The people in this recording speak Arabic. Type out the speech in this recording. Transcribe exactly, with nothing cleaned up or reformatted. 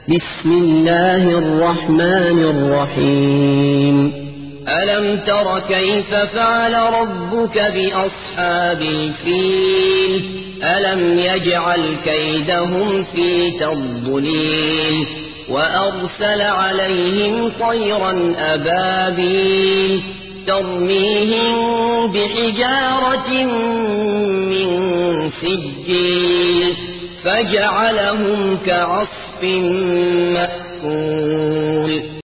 بسم الله الرحمن الرحيم ألم تر كيف فعل ربك بأصحاب الفيل ألم يجعل كيدهم في تضليل وأرسل عليهم طيرا أبابيل ترميهم بحجارة من سجيل فجعلهم كعصف مأكول